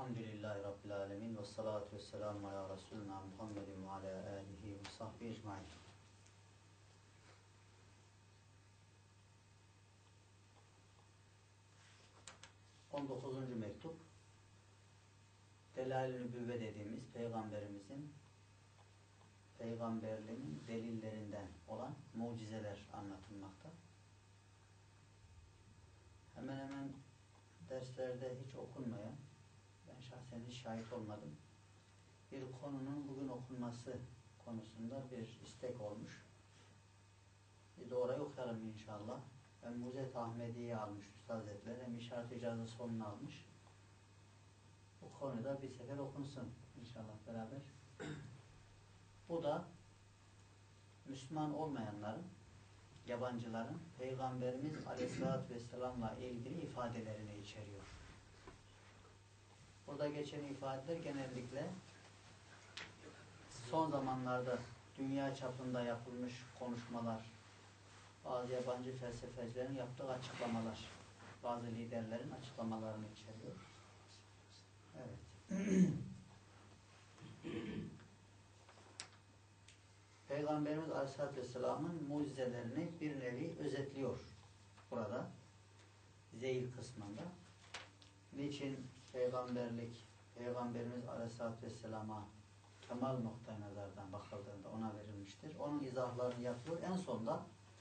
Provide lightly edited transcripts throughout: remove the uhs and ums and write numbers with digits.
Elhamdülillahi Rabbil Alemin ve salatu ve selamu ala Resulina Muhammedin ve ala alihi ve sahbihi ecmaîn. Mektup Delail-i Nübüvve dediğimiz peygamberimizin peygamberliğinin delillerinden olan mucizeler anlatılmakta. Hemen hemen derslerde hiç okunmayan, ben şahsen hiç şahit olmadım, bir konunun bugün okunması konusunda bir istek olmuş. Biz de orayı okuyalım inşallah. Hem Muzet Ahmedi'yi almış Üstad Hazretleri, hem İşaret-i İcazı sonunu almış. Bu konuda bir sefer okunsun inşallah beraber. Bu da Müslüman olmayanların, yabancıların Peygamberimiz Aleyhisselatü Vesselam'la ilgili ifadelerini içeriyor. Burada geçen ifadeler genellikle son zamanlarda dünya çapında yapılmış konuşmalar, bazı yabancı felsefecilerin yaptığı açıklamalar, bazı liderlerin açıklamalarını içeriyor. Evet. Peygamberimiz Aleyhisselatü Vesselam'ın mucizelerini bir nevi özetliyor burada. Zeyl kısmında. Niçin Peygamberimiz Aleyhisselatü Vesselam'a kemal noktayı nazardan bakıldığında ona verilmiştir. Onun izahlarını yapıyor. En sonda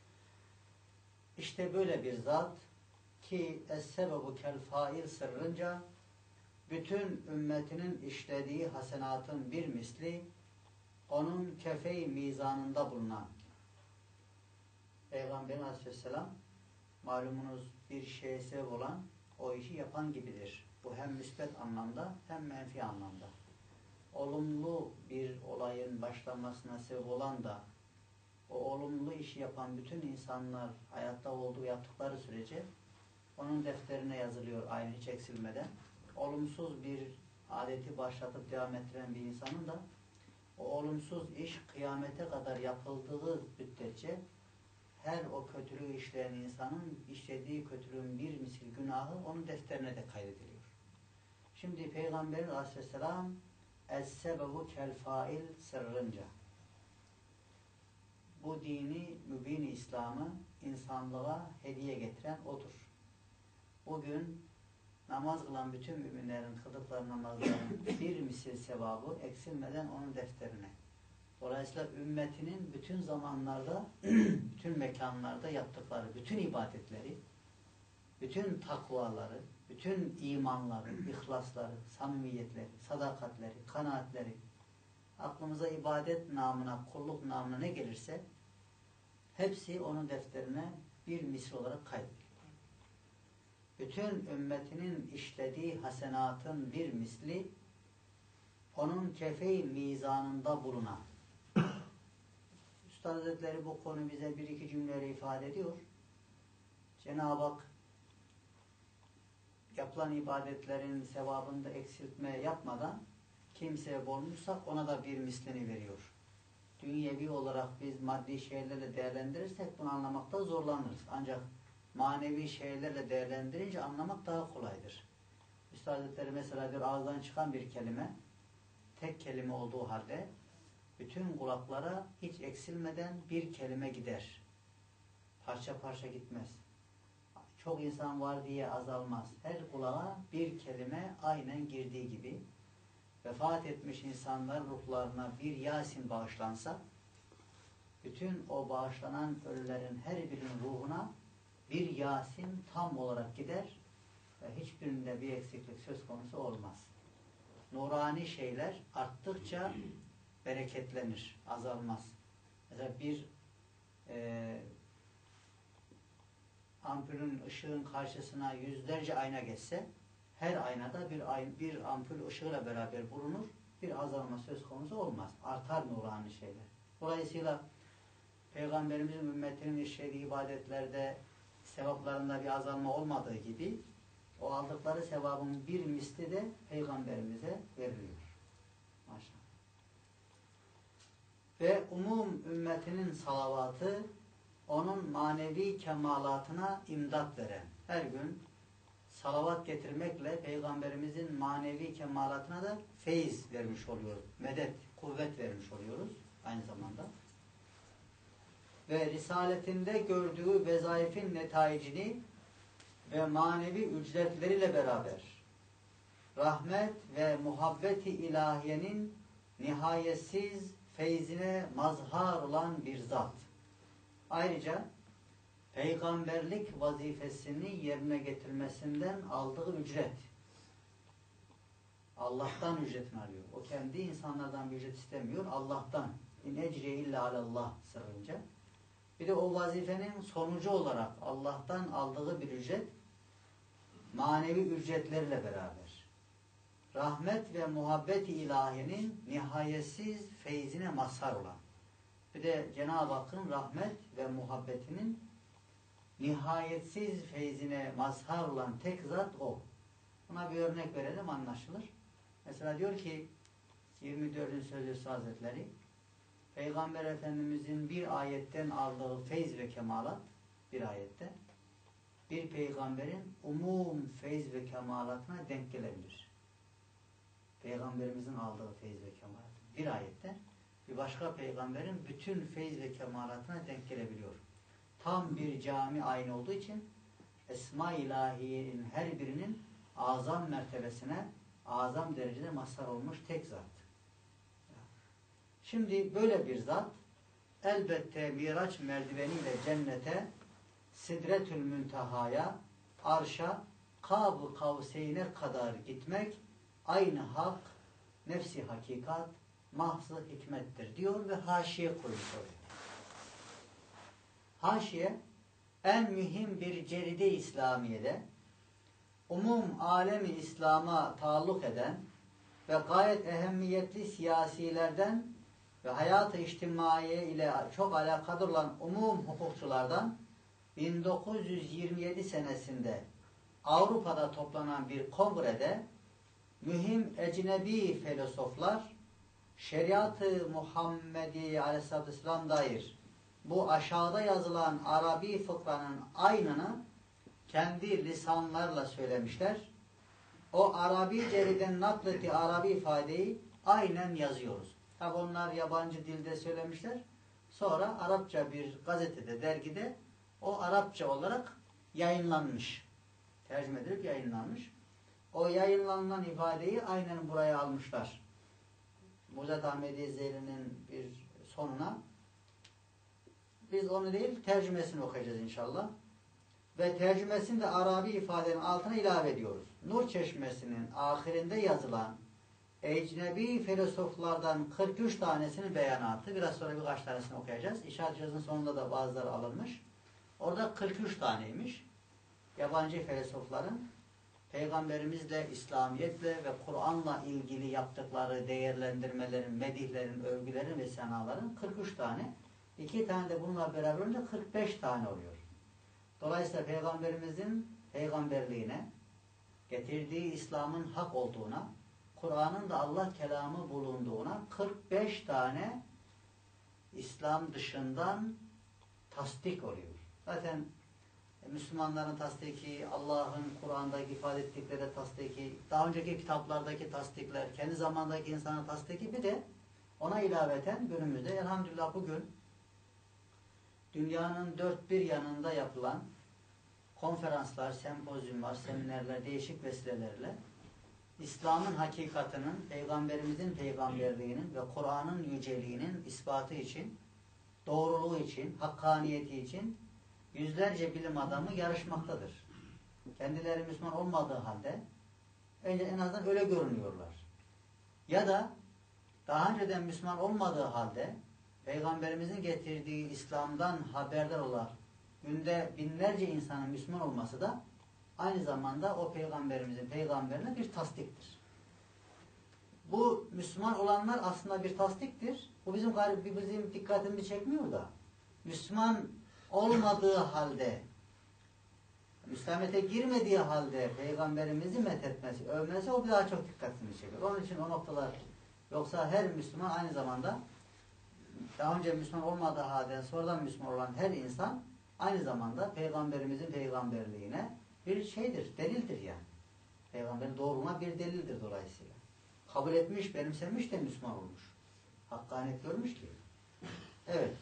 işte böyle bir zat ki es-sebebu kel fail sırrınca bütün ümmetinin işlediği hasenatın bir misli onun kefe-i mizanında bulunan Peygamber Aleyhisselam malumunuz bir şeye sebep olan o işi yapan gibidir. Bu hem müsbet anlamda hem menfi anlamda. Olumlu bir olayın başlamasına sebep olan da o olumlu işi yapan bütün insanlar hayatta olduğu yaptıkları sürece onun defterine yazılıyor aynı hiç eksilmeden. Olumsuz bir adeti başlatıp devam ettiren bir insanın da o olumsuz iş kıyamete kadar yapıldığı müddetçe her o kötülüğü işleyen insanın işlediği kötülüğün bir misil günahı onun defterine de kaydediliyor. Şimdi Peygamberimiz Aleyhisselam es-sebebu kel fail sırrınca bu dini, mübin-i İslam'ı insanlığa hediye getiren odur. Bugün namaz kılan bütün müminlerin kıldıkları namazların bir misil sevabı eksilmeden onun defterine. Dolayısıyla ümmetinin bütün zamanlarda, bütün mekanlarda yaptıkları bütün ibadetleri, bütün takvaları, bütün imanları, ihlasları, samimiyetleri, sadakatleri, kanaatleri, aklımıza ibadet namına, kulluk namına ne gelirse hepsi onun defterine bir misli olarak kaydediliyor. Bütün ümmetinin işlediği hasenatın bir misli onun kefe-i mizanında bulunan. Üstad Hazretleri bu konu bize bir iki cümleyle ifade ediyor. Cenab-ı Hak yapılan ibadetlerin sevabında eksiltme yapmadan kim sebep olmuşsak ona da bir mislini veriyor. Dünyevi olarak biz maddi şeylerle değerlendirirsek bunu anlamakta zorlanırız. Ancak manevi şeylerle değerlendirince anlamak daha kolaydır. Üstad Hazretleri mesela bir ağızdan çıkan bir kelime tek kelime olduğu halde bütün kulaklara hiç eksilmeden bir kelime gider. Parça parça gitmez. Çok insan var diye azalmaz. Her kulağa bir kelime aynen girdiği gibi vefat etmiş insanlar ruhlarına bir Yasin bağışlansa bütün o bağışlanan ölülerin her birinin ruhuna bir Yasin tam olarak gider ve hiçbirinde bir eksiklik söz konusu olmaz. Nurani şeyler arttıkça bereketlenir, azalmaz. Mesela bir ampulün ışığın karşısına yüzlerce ayna geçse her aynada bir ampul ışığıyla beraber bulunur. Bir azalma söz konusu olmaz. Artar nurani şeyler. Dolayısıyla Peygamberimizin ümmetinin işlediği ibadetlerde sevaplarında bir azalma olmadığı gibi o aldıkları sevabın bir misli de Peygamberimize veriliyor. Maşallah. Ve umum ümmetinin salavatı onun manevi kemalatına imdat veren, her gün salavat getirmekle Peygamberimizin manevi kemalatına da feyiz vermiş oluyoruz. Medet, kuvvet vermiş oluyoruz aynı zamanda. Ve risaletinde gördüğü vezaifin netaicini ve manevi ücretleriyle beraber rahmet ve muhabbeti ilahiyenin nihayetsiz feyzine mazhar olan bir zat. Ayrıca peygamberlik vazifesini yerine getirmesinden aldığı ücret. Allah'tan ücretini arıyor. O kendi insanlardan bir ücret istemiyor. Allah'tan. İn ecriye illa alallah sırrınca. Bir de o vazifenin sonucu olarak Allah'tan aldığı bir ücret manevi ücretlerle beraber rahmet ve muhabbet-i ilahiyenin nihayetsiz feyzine mazhar olan. Bir de Cenab-ı Hakk'ın rahmet ve muhabbetinin nihayetsiz feyzine mazhar olan tek zat o. Buna bir örnek verelim anlaşılır. Mesela diyor ki 24. Sözlüsü Hazretleri Peygamber Efendimizin bir ayetten aldığı feyz ve kemalat bir ayette bir peygamberin umum feyz ve kemalatına denk gelebilir. Peygamberimizin aldığı feyz ve kemalat bir ayette bir başka peygamberin bütün feyz ve kemalatına denk gelebiliyor. Tam bir cami aynı olduğu için Esma-i İlahiye'nin her birinin azam mertebesine azam derecede mazhar olmuş tek zat. Şimdi böyle bir zat elbette Miraç merdiveniyle cennete, Sidretül Münteha'ya, Arş'a, Kab-ı Kavseyn'e kadar gitmek aynı hak, nefsi hakikat, mahz-ı hikmettir diyor ve haşiye koymuş oraya. Haşiye en mühim bir ceride İslamiye'de umum alemi İslam'a taalluk eden ve gayet ehemmiyetli siyasilerden ve hayat-ı içtimaiye ile çok alakadar olan umum hukukçulardan 1927 senesinde Avrupa'da toplanan bir kongrede mühim ecnebi filozoflar şeriat-ı Muhammedi Aleyhisselatü Vesselam dair bu aşağıda yazılan Arabi fıkranın aynını kendi lisanlarla söylemişler. O Arabi ceriden nakleti Arabi ifadeyi aynen yazıyoruz. Tabi onlar yabancı dilde söylemişler. Sonra Arapça bir gazetede, dergide o Arapça olarak yayınlanmış. Tercüme edilip yayınlanmış. O yayınlanan ifadeyi aynen buraya almışlar. Mucad Ahmedi Zeyli'nin bir sonuna biz onu değil tercümesini okuyacağız inşallah. Ve tercümesini de Arabi ifadenin altına ilave ediyoruz. Nur Çeşmesi'nin ahirinde yazılan ecnebi filozoflardan 43 tanesinin beyanatı. Biraz sonra birkaç tanesini okuyacağız. İşaret yazının sonunda da bazıları alınmış. Orada 43 taneymiş. Yabancı filozofların Peygamberimizle, İslamiyetle ve Kur'an'la ilgili yaptıkları değerlendirmelerin, medihlerin, övgülerin ve senaların 43 tane. 2 tane de bununla beraber olunca 45 tane oluyor. Dolayısıyla Peygamberimizin peygamberliğine, getirdiği İslam'ın hak olduğuna, Kur'an'ın da Allah kelamı bulunduğuna 45 tane İslam dışından tasdik oluyor. Zaten Müslümanların tasdiki, Allah'ın Kur'an'daki ifade ettikleri tasdiki, daha önceki kitaplardaki tasdikler, kendi zamandaki insanın tasdiki, bir de ona ilaveten günümüzde elhamdülillah bugün dünyanın dört bir yanında yapılan konferanslar, sempozyumlar, seminerler, değişik vesilelerle İslam'ın hakikatinin, Peygamberimizin peygamberliğinin ve Kur'an'ın yüceliğinin ispatı için, doğruluğu için, hakkaniyeti için yüzlerce bilim adamı yarışmaktadır. Kendileri Müslüman olmadığı halde önce en azından öyle görünüyorlar. Ya da daha önceden Müslüman olmadığı halde Peygamberimizin getirdiği İslam'dan haberdar olarak günde binlerce insanın Müslüman olması da aynı zamanda o Peygamberimizin peygamberine bir tasdiktir. Bu Müslüman olanlar aslında bir tasdiktir. Bu bizim dikkatimizi çekmiyor da. Müslüman olmadığı halde, İslamiyet'e girmediği halde Peygamberimizi methetmesi, övmesi o daha çok dikkatimizi çekiyor. Onun için o noktalar, yoksa her Müslüman aynı zamanda daha önce Müslüman olmadığı halde sonradan Müslüman olan her insan aynı zamanda Peygamberimizin peygamberliğine, bir şeydir, delildir yani. Peygamberin doğruluğuna bir delildir dolayısıyla. Kabul etmiş, benimsemiş de Müslüman olmuş. Hakkaniyet görmüş ki. Evet.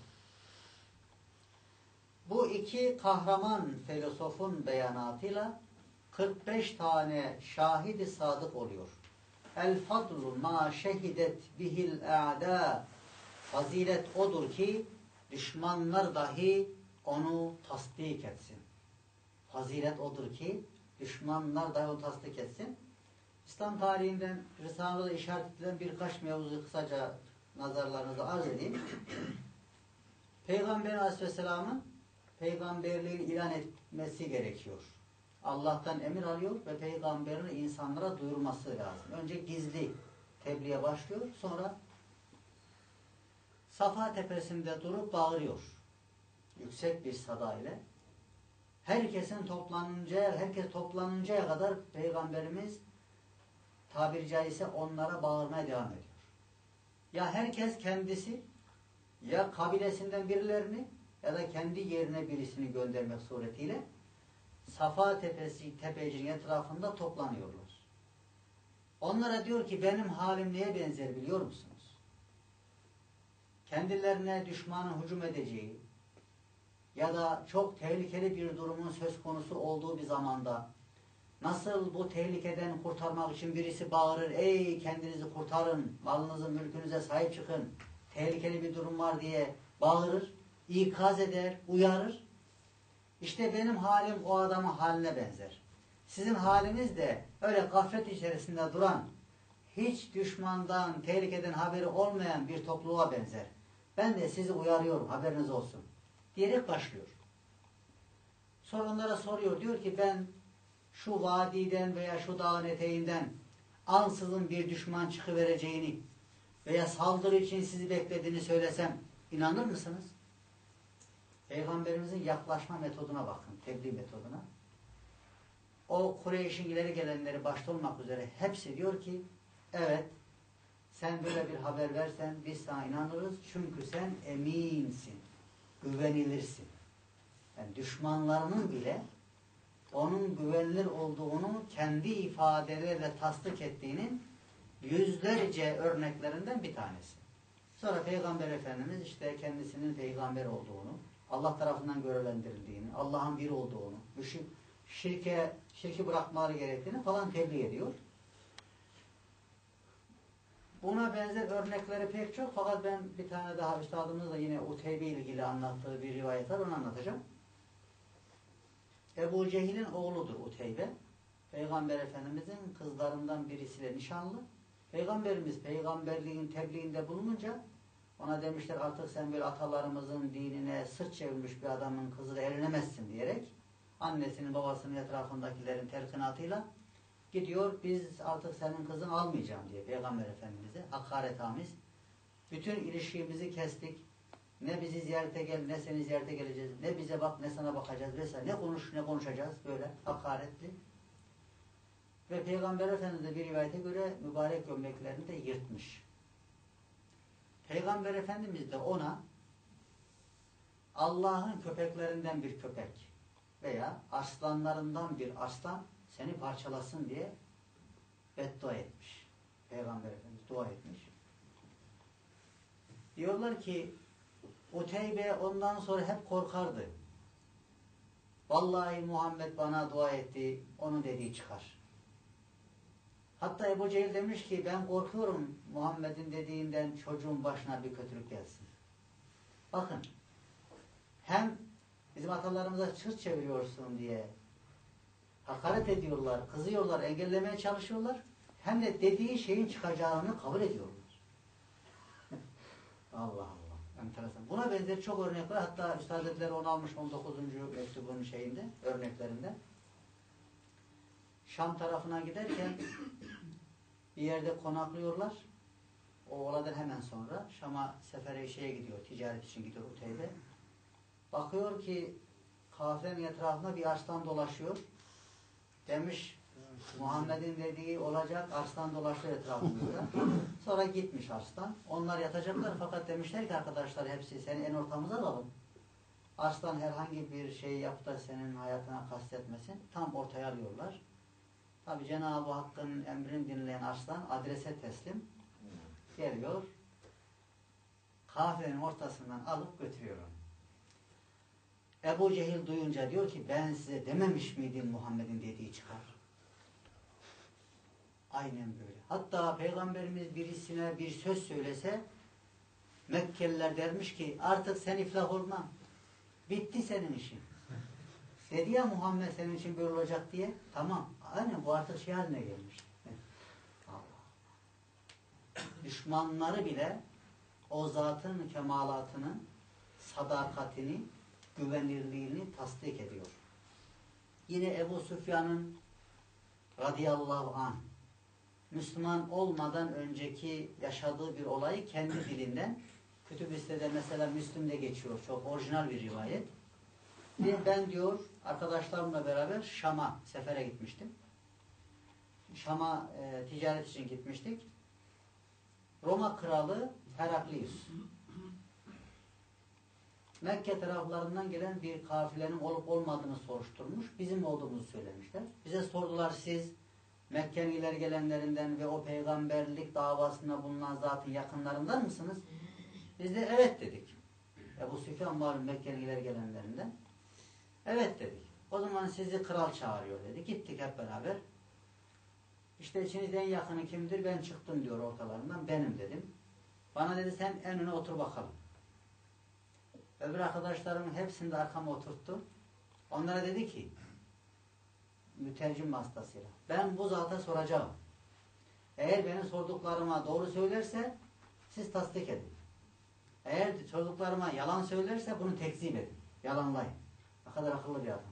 Bu iki kahraman filozofun beyanatıyla 45 tane şahidi sadık oluyor. El fadlu ma şehidet bihil a'da. Fazilet odur ki düşmanlar dahi onu tasdik etsin. Fazilet odur ki düşmanlar dahi onu tasdik etsin. İslam tarihinden Risale'de işaret edilen birkaç mevzu kısaca nazarlarınıza arz edeyim. Peygamber Aleyhisselam'ın peygamberliğini ilan etmesi gerekiyor. Allah'tan emir alıyor ve peygamberini insanlara duyurması lazım. Önce gizli tebliğe başlıyor. Sonra Safa tepesinde durup bağırıyor. Yüksek bir sada ile. Herkes toplanıncaya kadar Peygamberimiz tabiri caizse onlara bağırmaya devam ediyor. Ya herkes kendisi ya kabilesinden birilerini ya da kendi yerine birisini göndermek suretiyle Safa tepecinin etrafında toplanıyorlar. Onlara diyor ki benim halim neye benzer biliyor musunuz? Kendilerine düşmanın hücum edeceği ya da çok tehlikeli bir durumun söz konusu olduğu bir zamanda nasıl bu tehlikeden kurtarmak için birisi bağırır, ey kendinizi kurtarın, malınızı mülkünüze sahip çıkın, tehlikeli bir durum var diye bağırır, ikaz eder, uyarır. İşte benim halim o adamın haline benzer. Sizin haliniz de öyle gaflet içerisinde duran, hiç düşmandan, tehlikeden haberi olmayan bir topluluğa benzer. Ben de sizi uyarıyorum, haberiniz olsun. Diyerek başlıyor. Sonra onlara soruyor, diyor ki ben şu vadiden veya şu dağın eteğinden ansızın bir düşman çıkıvereceğini veya saldırı için sizi beklediğini söylesem inanır mısınız? Peygamberimizin yaklaşma metoduna bakın, tebliğ metoduna. O Kureyş'in ileri gelenleri başta olmak üzere hepsi diyor ki evet sen böyle bir haber versen biz sana inanırız çünkü sen eminsin, güvenilirsin. Yani düşmanlarının bile onun güvenilir olduğunu kendi ifadeleriyle tasdik ettiğinin yüzlerce örneklerinden bir tanesi. Sonra Peygamber Efendimiz işte kendisinin peygamber olduğunu, Allah tarafından görevlendirildiğini, Allah'ın bir olduğunu, şirki bırakmaları gerektiğini falan tebliğ ediyor. Buna benzer örnekleri pek çok fakat ben bir tane daha üstadımız da yine Uteybe ile ilgili anlattığı bir rivayet var, onu anlatacağım. Ebu Cehil'in oğludur Uteybe. Peygamber Efendimizin kızlarından birisiyle nişanlı. Peygamberimiz peygamberliğin tebliğinde bulununca ona demişler artık sen böyle atalarımızın dinine sırt çevirmiş bir adamın kızıyla evlenemezsin diyerek annesinin babasının etrafındakilerin telkinatıyla gidiyor biz artık senin kızını almayacağım diye Peygamber Efendimiz'e hakaretamiz. Bütün ilişkimizi kestik. Ne bizi ziyarete gel, ne seni ziyarete geleceğiz, ne bize bak, ne sana bakacağız vesaire. Ne konuş, ne konuşacağız böyle hakaretli. Ve Peygamber Efendimiz de bir rivayete göre mübarek gömleklerini de yırtmış. Peygamber Efendimiz de ona Allah'ın köpeklerinden bir köpek veya aslanlarından bir aslan seni parçalasın diye beddua etmiş. Peygamber Efendimiz dua etmiş. Diyorlar ki Uteybe ondan sonra hep korkardı. Vallahi Muhammed bana dua etti, onun dediği çıkar. Hatta Ebu Cehil demiş ki ben korkuyorum Muhammed'in dediğinden çocuğun başına bir kötülük gelsin. Bakın hem bizim atalarımıza çırt çeviriyorsun diye hakaret ediyorlar, kızıyorlar, engellemeye çalışıyorlar. Hem de dediği şeyin çıkacağını kabul ediyorlar. Allah Allah. Enteresan. Buna benzer çok örnek var. Hatta Üstad Hazretleri onu almış 19. mektubunun örneklerinde. Şam tarafına giderken bir yerde konaklıyorlar. O olaydan hemen sonra Şam'a sefere gidiyor. Ticaret için gidiyor Uteybe. Bakıyor ki kafilenin etrafında bir arslan dolaşıyor. Demiş Muhammed'in dediği olacak, arslan dolaşıyor etrafımızda. Sonra gitmiş arslan. Onlar yatacaklar fakat demişler ki arkadaşlar hepsi seni en ortamıza alalım. Arslan herhangi bir şey yapıp da senin hayatına kastetmesin. Tam ortaya alıyorlar. Tabi Cenab-ı Hakk'ın emrini dinleyen arslan adrese teslim geliyor. Kafilenin ortasından alıp götürüyor onu. Ebu Cehil duyunca diyor ki ben size dememiş miydim Muhammed'in dediği çıkar. Aynen böyle. Hatta Peygamberimiz birisine bir söz söylese Mekkeliler dermiş ki artık sen iflah olma. Bitti senin işin. Dedi ya Muhammed senin için böyle olacak diye. Tamam. Aynen bu artık şey haline gelmiş. Düşmanları bile o zatın kemalatını, sadakatini, güvenilirliğini tasdik ediyor. Yine Ebu Süfyan'ın radıyallahu anh Müslüman olmadan önceki yaşadığı bir olayı kendi dilinden Kütüb-i Sitte'de mesela Müslim'de geçiyor. Çok orijinal bir rivayet. Ben diyor arkadaşlarımla beraber Şam'a sefere gitmiştim. Şam'a ticaret için gitmiştik. Roma kralı Heraklius Mekke taraflarından gelen bir kafilenin olup olmadığını soruşturmuş. Bizim olduğumuzu söylemişler. Bize sordular siz Mekke'nin ileri gelenlerinden ve o peygamberlik davasında bulunan zatın yakınlarından mısınız? Biz de evet dedik. Ebu Süfyan malum Mekke'nin ileri gelenlerinden. Evet dedik. O zaman sizi kral çağırıyor dedi. Gittik hep beraber. İşte içinizde en yakını kimdir? Ben çıktım diyor ortalarından. Benim dedim. Bana dedi sen en öne otur bakalım. Öbür arkadaşlarımın hepsini de arkama oturttu. Onlara dedi ki mütercim vasıtasıyla ben bu zata soracağım. Eğer benim sorduklarıma doğru söylerse siz tasdik edin. Eğer sorduklarıma yalan söylerse bunu tekzip edin. Yalanlayın. Ne kadar akıllı bir adam.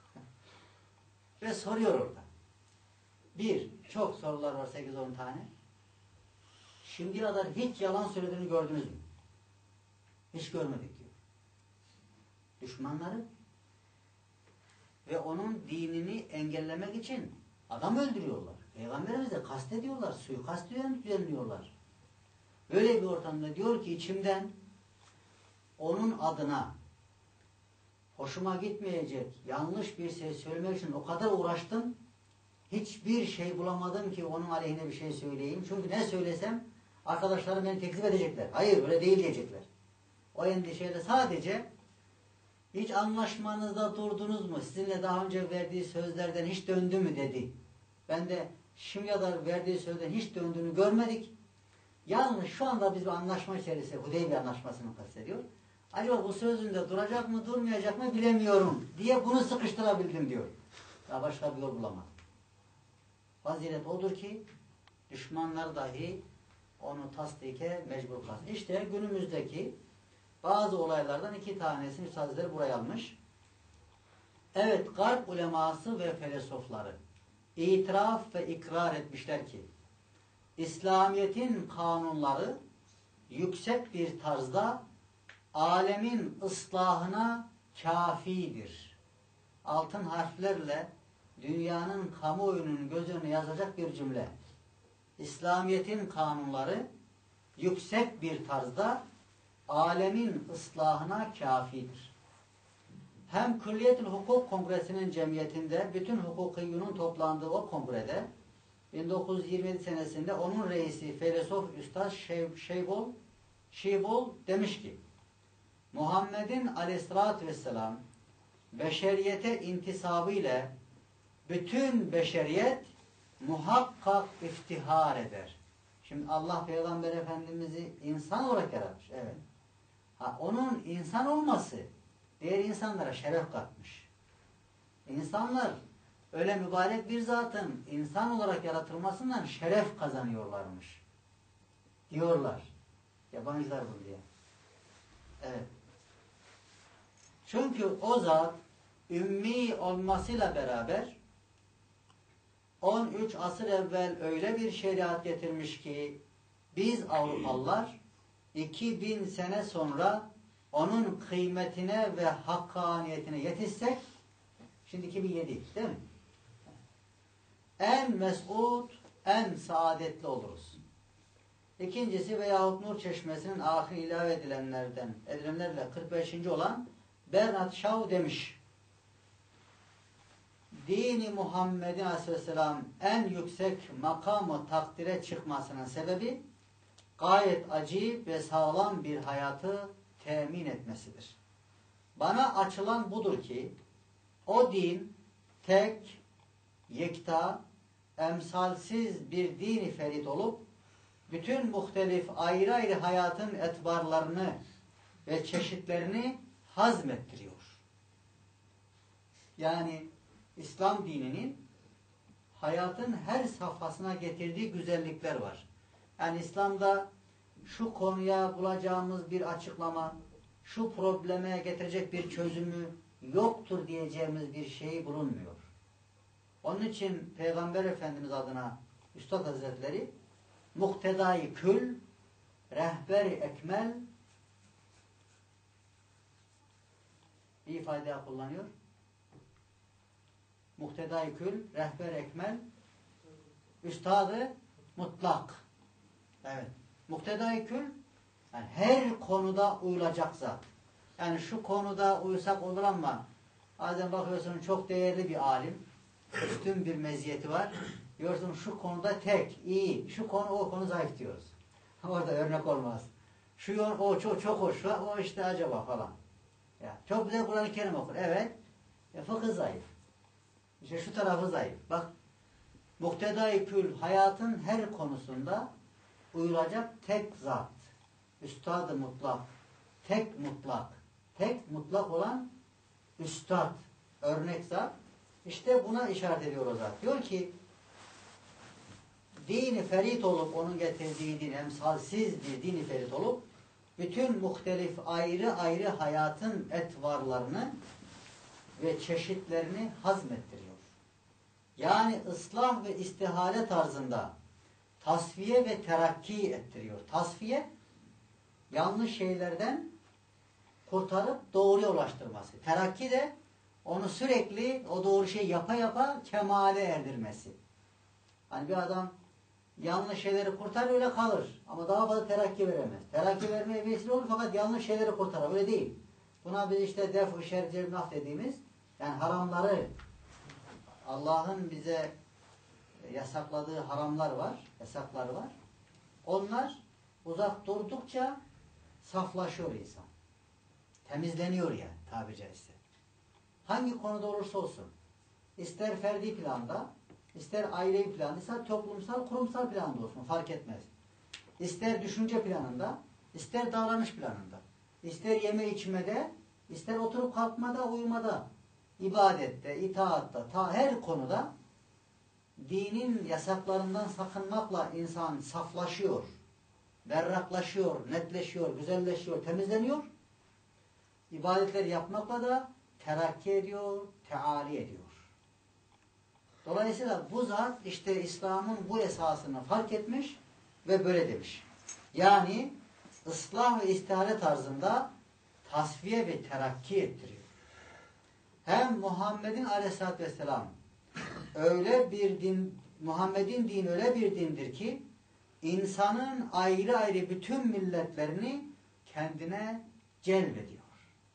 Ve soruyor orada. Çok sorular var 8-10 tane. Şimdiye kadar hiç yalan söylediğini gördünüz mü? Hiç görmedik diyor. Düşmanları ve onun dinini engellemek için adam öldürüyorlar. Peygamberimize kastediyorlar. Suikast düzenliyorlar. Böyle bir ortamda diyor ki içimden onun adına hoşuma gitmeyecek yanlış bir şey söylemek için o kadar uğraştım. Hiçbir şey bulamadım ki onun aleyhine bir şey söyleyeyim. Çünkü ne söylesem arkadaşlarım beni tekzip edecekler. Hayır öyle değil diyecekler. O endişeyle sadece hiç anlaşmanızda durdunuz mu? Sizinle daha önce verdiği sözlerden hiç döndü mü dedi. Ben de şimdiye kadar verdiği sözden hiç döndüğünü görmedik. Yalnız şu anda biz bir anlaşma içerisinde Hudeybiye anlaşmasını kastediyor. Acaba bu sözünde duracak mı durmayacak mı bilemiyorum diye bunu sıkıştırabildim diyor. Daha başka bir yol bulamadım. Fazilet odur ki düşmanlar dahi onu tasdike mecbur kalsın. İşte günümüzdeki bazı olaylardan 2 tanesini Üstazlar buraya almış. Evet, Garp uleması ve filozofları itiraf ve ikrar etmişler ki İslamiyet'in kanunları yüksek bir tarzda alemin ıslahına kafidir. Altın harflerle dünyanın kamuoyunun göz önüne yazacak bir cümle. İslamiyet'in kanunları yüksek bir tarzda alemin ıslahına kafidir. Hem Külliyetül Hukuk Kongresi'nin cemiyetinde bütün hukukiyyunun toplandığı o kongrede 1927 senesinde onun reisi filozof Üstad Şibol demiş ki Muhammed'in aleyhissalatü vesselam beşeriyete intisabı ile bütün beşeriyet muhakkak iftihar eder. Şimdi Allah Peygamber Efendimiz'i insan olarak yaratmış. Evet. Onun insan olması diğer insanlara şeref katmış. İnsanlar öyle mübarek bir zatın insan olarak yaratılmasından şeref kazanıyorlarmış. Diyorlar. Yabancılar bunu diye. Evet. Çünkü o zat ümmi olmasıyla beraber 13 asır evvel öyle bir şeriat getirmiş ki biz Avrupalılar 2000 sene sonra onun kıymetine ve hakkaniyetine yetişsek şimdi 2007 değil mi? En mes'ud, en saadetli oluruz. İkincisi veyahut Nur Çeşmesi'nin ahir ilave edilenlerle 45. olan Bernard Shaw demiş, dini Muhammed'in aleyhisselam en yüksek makamı takdire çıkmasının sebebi gayet acayip ve sağlam bir hayatı temin etmesidir. Bana açılan budur ki o din tek, yekta, emsalsiz bir dini ferit olup bütün muhtelif ayrı ayrı hayatın etbarlarını ve çeşitlerini hazmettiriyor. Yani İslam dininin hayatın her safhasına getirdiği güzellikler var. Yani İslam'da şu konuya bulacağımız bir açıklama, şu probleme getirecek bir çözümü yoktur diyeceğimiz bir şey bulunmuyor. Onun için Peygamber Efendimiz adına Üstad Hazretleri muktedai kül, rehber-i ekmel bir ifade kullanıyor. Muktedai kül, rehber-i ekmel, üstadı mutlak. Evet. Muktedai kül, yani her konuda uyulacak zat. Yani şu konuda uysak olur ama bazen bakıyorsun çok değerli bir alim, üstün bir meziyeti var. Diyorsun şu konuda tek, iyi, şu konu o konu zayıf diyoruz. Orada örnek olmaz. Şu yol o çok hoş, o işte acaba falan. Ya, çok güzel Kur'an-ı Kerim okur. Evet. Fıkıh zayıf. İşte şu tarafı zayıf. Bak, muktedai kül hayatın her konusunda uyulacak tek zat. Üstad-ı mutlak. Tek mutlak. Tek mutlak olan üstad. Örnek zat. İşte buna işaret ediyor o zat. Diyor ki dini ferit olup onun getirdiği din emsalsiz bir dini ferit olup bütün muhtelif ayrı ayrı hayatın etvarlarını ve çeşitlerini hazmettiriyor. Yani ıslah ve istihale tarzında tasfiye ve terakki ettiriyor. Tasfiye, yanlış şeylerden kurtarıp doğruya ulaştırması. Terakki de onu sürekli o doğru şeyi yapa yapa kemale erdirmesi. Hani bir adam yanlış şeyleri kurtar öyle kalır. Ama daha fazla terakki veremez. Terakki vermeye vesile olur fakat yanlış şeyleri kurtar. Öyle değil. Buna biz işte def-ı şer cemnaf dediğimiz, yani haramları, Allah'ın bize yasakladığı haramlar var, yasakları var. Onlar uzak durdukça saflaşıyor insan. Temizleniyor yani tabiri caizse. Hangi konuda olursa olsun. İster ferdi planda, ister ailevi planda, ister toplumsal, kurumsal planda olsun fark etmez. İster düşünce planında, ister davranış planında, ister yeme içmede, ister oturup kalkmada, uyumada, ibadette, itaatta, her konuda dinin yasaklarından sakınmakla insan saflaşıyor, berraklaşıyor, netleşiyor, güzelleşiyor, temizleniyor. İbadetleri yapmakla da terakki ediyor, teali ediyor. Dolayısıyla bu zat işte İslam'ın bu esasını fark etmiş ve böyle demiş. Yani ıslah ve istihale tarzında tasfiye ve terakki ettiriyor. Hem Muhammed'in aleyhissalatü vesselam öyle bir din, Muhammed'in dini öyle bir dindir ki insanın ayrı ayrı bütün milletlerini kendine celbediyor.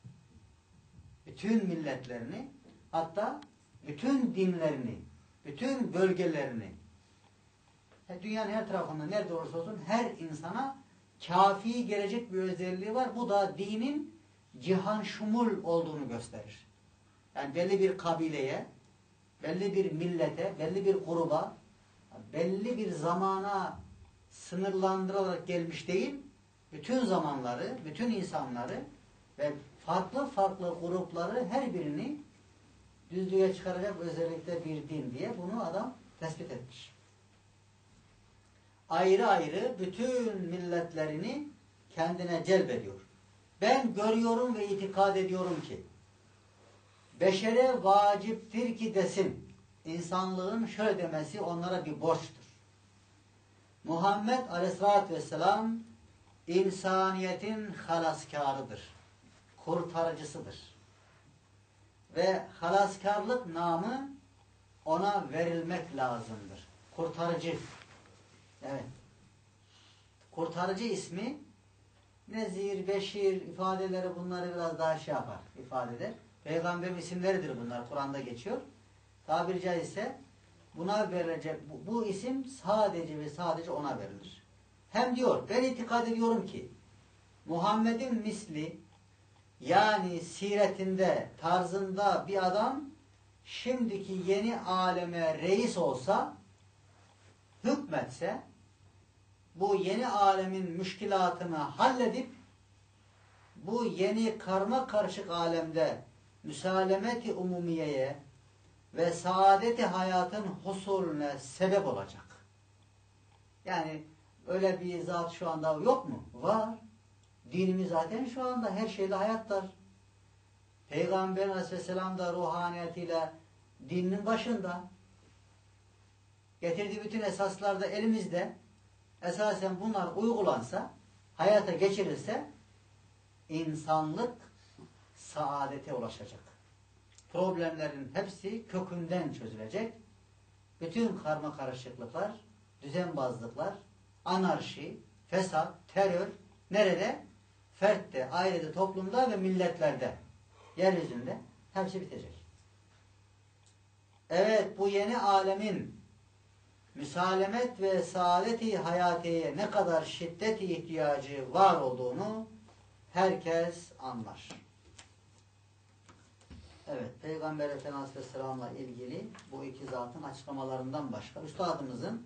Bütün milletlerini, hatta bütün dinlerini, bütün bölgelerini, dünyanın her tarafında nerede olursa olsun her insana kafi gelecek bir özelliği var. Bu da dinin cihan şumul olduğunu gösterir. Yani belli bir kabileye, belli bir millete, belli bir gruba, belli bir zamana sınırlandırılarak gelmiş değil, bütün zamanları, bütün insanları ve farklı farklı grupları her birini düzlüğe çıkaracak özellikle bir din diye bunu adam tespit etmiş. Ayrı ayrı bütün milletlerini kendine celbediyor. Ben görüyorum ve itikad ediyorum ki beşere vaciptir ki desin. İnsanlığın şöyle demesi onlara bir borçtur. Muhammed Aleyhisselatü Vesselam insaniyetin halaskarıdır. Kurtarıcısıdır. Ve halaskarlık namı ona verilmek lazımdır. Kurtarıcı. Evet. Kurtarıcı ismi Nezir, Beşir ifadeleri bunları biraz daha şey yapar, ifade eder. Peygamberin isimleridir bunlar. Kur'an'da geçiyor. Tabiri caizse buna verilecek bu isim sadece ve sadece ona verilir. Hem diyor, ben itikad ediyorum ki Muhammed'in misli, yani siretinde, tarzında bir adam şimdiki yeni aleme reis olsa, hükmetse, bu yeni alemin müşkilatını halledip bu yeni karma karışık alemde müsalemeti umumiyeye ve saadeti hayatın husulüne sebep olacak. Yani öyle bir zat şu anda yok mu? Var. Dinimiz zaten şu anda her şeyde hayattır. Peygamber Aleyhisselam da ruhaniyetiyle dinin başında. Getirdiği bütün esaslar da elimizde. Esasen bunlar uygulansa, hayata geçirilse insanlık saadete ulaşacak. Problemlerin hepsi kökünden çözülecek. Bütün karma karışıklıklar, düzenbazlıklar, anarşi, fesat, terör nerede? Fertte, ailede, toplumda ve milletlerde, yeryüzünde hepsi bitecek. Evet, bu yeni alemin müsalemet ve saadet-i hayatiye ne kadar şiddet-i ihtiyacı var olduğunu herkes anlar. Evet, Peygamber Efendimiz Aleyhisselam'la ilgili bu iki zatın açıklamalarından başka üstadımızın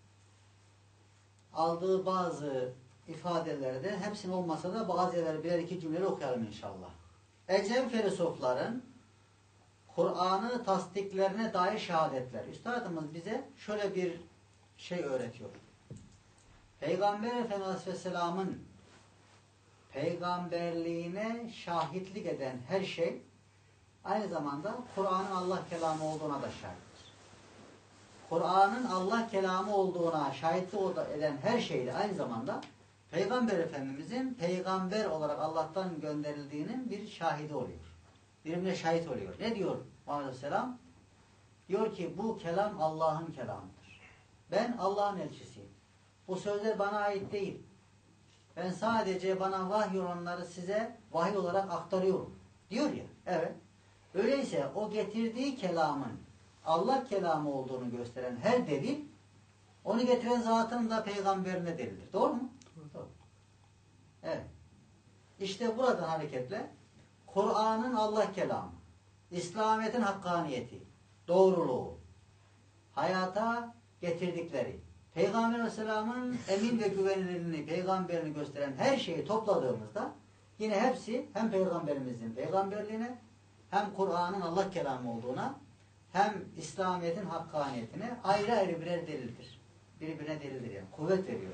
aldığı bazı ifadelerde hepsinin olmasa da bazı yerleri birer iki cümleleri okuyalım inşallah. Ecem filozofların Kur'an'ı tasdiklerine dair şehadetler. Üstadımız bize şöyle bir şey öğretiyor. Peygamber Efendimiz Aleyhisselam'ın peygamberliğine şahitlik eden her şey aynı zamanda Kur'an'ın Allah kelamı olduğuna da şahittir. Kur'an'ın Allah kelamı olduğuna şahitlik eden her şey de aynı zamanda Peygamber Efendimizin peygamber olarak Allah'tan gönderildiğinin bir şahidi oluyor. Birbirine şahit oluyor. Ne diyor Muhammed Aleyhisselam? Diyor ki bu kelam Allah'ın kelamıdır. Ben Allah'ın elçisiyim. Bu sözler bana ait değil. Ben sadece bana vahiy olanları size vahiy olarak aktarıyorum. Diyor ya. Evet. Öyleyse o getirdiği kelamın Allah kelamı olduğunu gösteren her delil onu getiren zatın da peygamberine delildir. Doğru mu? Doğru. Evet. İşte buradan hareketle Kur'an'ın Allah kelamı, İslamiyet'in hakkaniyeti, doğruluğu, hayata getirdikleri, Peygamber Aleyhisselam'ın emin ve güvenilirliğini, peygamberini gösteren her şeyi topladığımızda yine hepsi hem Peygamberimizin peygamberliğine, hem Kur'an'ın Allah kelamı olduğuna, hem İslamiyet'in hakkaniyetine ayrı ayrı birer delildir. Birbirine delildir yani. Kuvvet veriyor.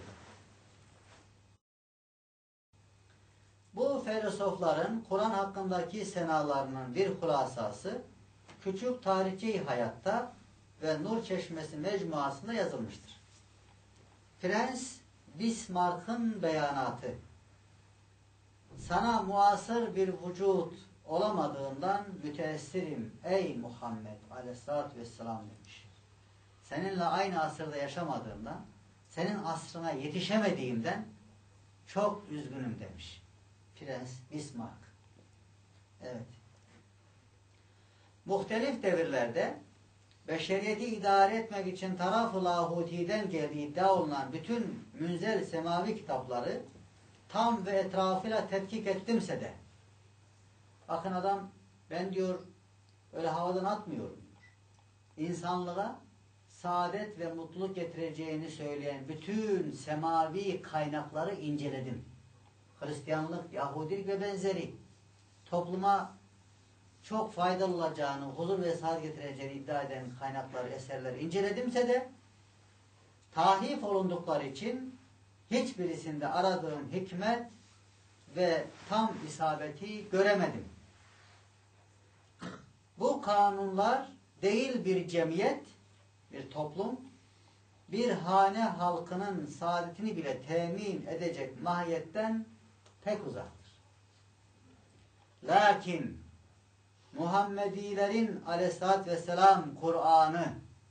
Bu filozofların Kur'an hakkındaki senalarının bir hulasası Küçük Tarihçe-i Hayat'ta ve Nur Çeşmesi mecmuasında yazılmıştır. Prens Bismarck'ın beyanatı sana muasır bir vücut olamadığından müteessirim ey Muhammed Aleyhisselatü Vesselam demiş. Seninle aynı asırda yaşamadığımdan, senin asrına yetişemediğimden çok üzgünüm demiş. Prens Bismarck. Evet. Muhtelif devirlerde beşeriyeti idare etmek için taraf-ı lahutiden geldiği iddia olunan bütün münzel semavi kitapları tam ve etrafıyla tetkik ettimse de bakın adam ben diyor öyle havadan atmıyorum diyor. İnsanlığa saadet ve mutluluk getireceğini söyleyen bütün semavi kaynakları inceledim. Hristiyanlık, Yahudilik ve benzeri topluma çok faydalı olacağını, huzur ve saadet getireceğini iddia eden kaynakları, eserleri inceledimse de tahrif olundukları için hiçbirisinde aradığım hikmet ve tam isabeti göremedim. Bu kanunlar değil bir cemiyet, bir toplum, bir hane halkının saadetini bile temin edecek mahiyetten pek uzaktır. Lakin Muhammedilerin aleyhissalatü vesselam Kur'an'ı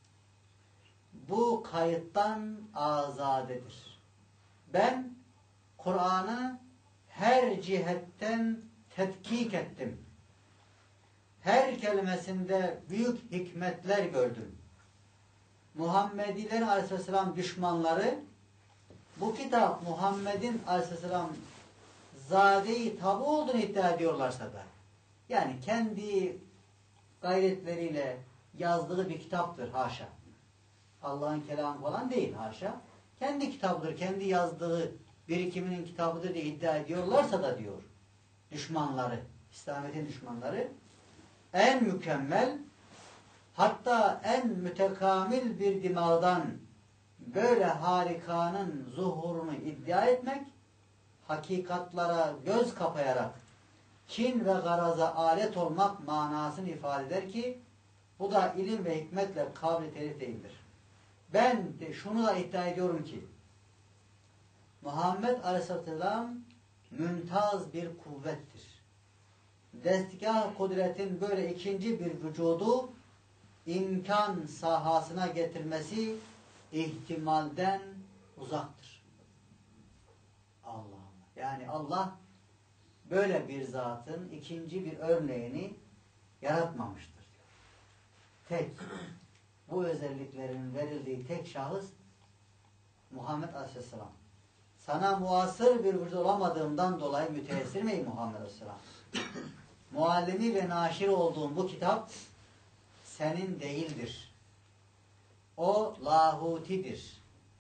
bu kayıttan azadedir. Ben Kur'an'ı her cihetten tetkik ettim. Her kelimesinde büyük hikmetler gördüm. Muhammedilerin aleyhisselam düşmanları bu kitap Muhammed'in aleyhisselam zade-i tabi olduğunu iddia ediyorlarsa da, yani kendi gayretleriyle yazdığı bir kitaptır haşa. Allah'ın kelamı falan değil haşa. Kendi kitabıdır, kendi yazdığı birikiminin kitabıdır diye iddia ediyorlarsa da diyor düşmanları, İslamiyet'in düşmanları en mükemmel, hatta en mütekamil bir dimağdan böyle harikanın zuhurunu iddia etmek, hakikatlara göz kapayarak kin ve garaza alet olmak manasını ifade eder ki bu da ilim ve hikmetle kavli telif değildir. Ben de şunu da iddia ediyorum ki Muhammed Aleyhisselam mümtaz bir kuvvettir. Destgah kudretin böyle ikinci bir vücudu imkan sahasına getirmesi ihtimalden uzaktır. Allah Allah. Yani Allah böyle bir zatın ikinci bir örneğini yaratmamıştır diyor. Tek. Bu özelliklerin verildiği tek şahıs Muhammed Aleyhisselam. Sana muasır bir vücut olamadığımdan dolayı müteessir miyim Muhammed Aleyhisselam? Muallimi ve naşir olduğum bu kitap senin değildir. O lahutidir.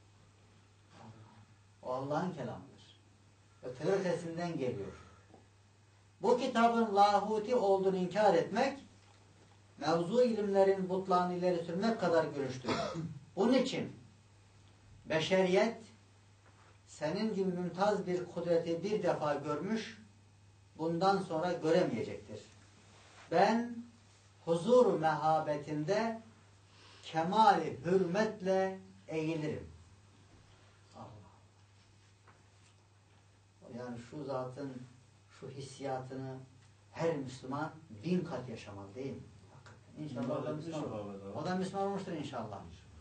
O Allah'ın kelamıdır. Ötesinden geliyor. Bu kitabın lahuti olduğunu inkar etmek, mevzu ilimlerin butlanı ileri sürmek kadar görüştür. Bunun için beşeriyet senin gibi mümtaz bir kudreti bir defa görmüş, bundan sonra göremeyecektir. Ben huzur mehabetinde kemali hürmetle eğilirim. Allah. Yani şu zatın şu hissiyatını her Müslüman 1000 kat yaşamalı değil mi? İnşallah o da Müslüman, o da Müslüman olmuştur inşallah.